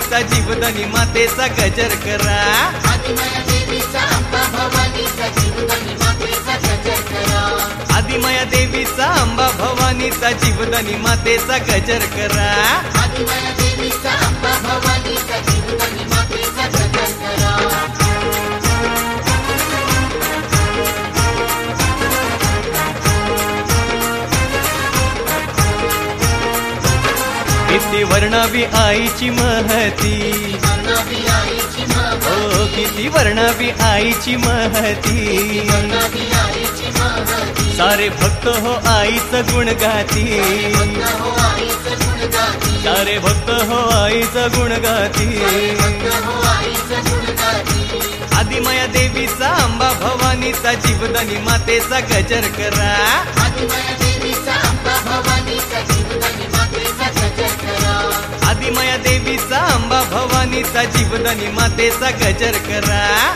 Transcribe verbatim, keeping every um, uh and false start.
भवानीचा जीवदानी मातेचा गजर करा. आदिमाया देवीचा अंबा भवानीचा जीवदानी मातेचा गजर करा. आदिमाया देवीचा अंबा भवानीचा जीवदानी मातेचा गजर करा. आदिमाया देवीचा अंबा भवानीचा जीवदानी मातेचा गजर करा. किती वर्णावी आईची महती, वर्णावी आईची महती, हो किती वर्णावी आईची महती. वर्णावी आईची महती, सारे भक्त हो आईचं गुण गाती. भक्त हो आईचं गुण गाती. सारे भक्त हो आईचं गुण गाती. भक्त हो आईचं गुण गाती. आदिमाया देवीचा अंबा भवानीचा जीवदानी मातेचा गजर करा. आदिमाया देवीचा अंबा भवानीचा जीवदानी मातेचा गजर करा. आदिमाया देवीचा अंबा भवानीचा जीवदानी मातेचा गजर करा.